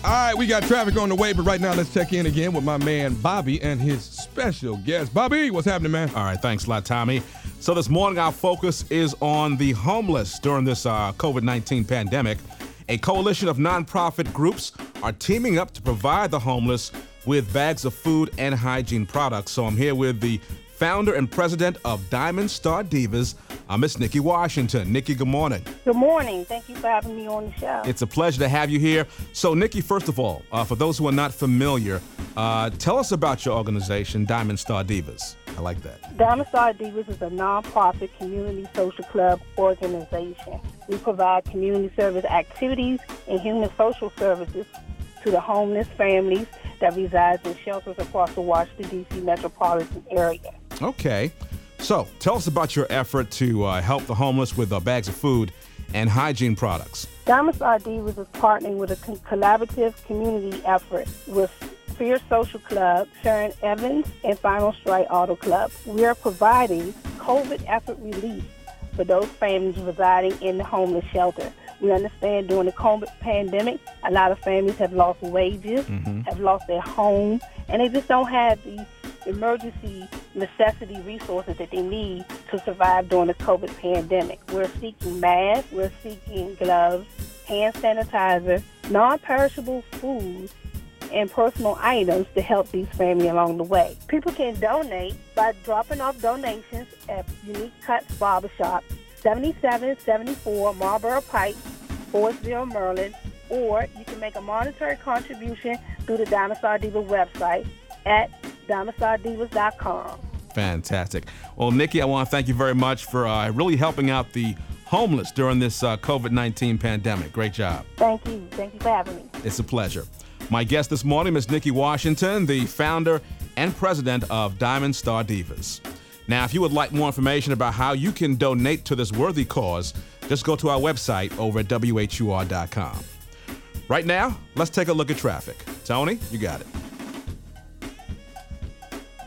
All right, we got traffic on the way, but right now let's check in again with my man Bobby and his special guest. Bobby, what's happening, man? All right, thanks a lot, Tommy. So this morning our focus is on the homeless during this COVID-19 pandemic. A coalition of nonprofit groups are teaming up to provide the homeless with bags of food and hygiene products. So I'm here with the founder and president of Diamond Star Divas, Miss Nikki Washington. Nikki, good morning. Good morning. Thank you for having me on the show. It's a pleasure to have you here. So, Nikki, first of all, for those who are not familiar, tell us about your organization, Diamond Star Divas. I like that. Diamond Star Divas is a nonprofit community social club organization. We provide community service activities and human social services to the homeless families that resides in shelters across the Washington, D.C. metropolitan area. Okay. So, tell us about your effort to help the homeless with bags of food and hygiene products. Diamond Star Divas is partnering with a collaborative community effort with Fierce Social Club, Sharon Evans, and Final Strike Auto Club. We are providing COVID effort relief for those families residing in the homeless shelter. We understand during the COVID pandemic, a lot of families have lost wages, have lost their home, and they just don't have the emergency necessity resources that they need to survive during the COVID pandemic. We're seeking masks, we're seeking gloves, hand sanitizer, non-perishable food, and personal items to help these families along the way. People can donate by dropping off donations at Unique Cuts Barbershop, 7774 Marlboro Pike, Forestville, Maryland, or you can make a monetary contribution through the Diamond Star Diva website at DiamondStarDivas.com. Fantastic. Well, Nikki, I want to thank you very much for really helping out the homeless during this COVID-19 pandemic. Great job. Thank you. Thank you for having me. It's a pleasure. My guest this morning is Nikki Washington, the founder and president of Diamond Star Divas. Now, if you would like more information about how you can donate to this worthy cause, just go to our website over at WHUR.com. Right now, let's take a look at traffic. Tony, you got it.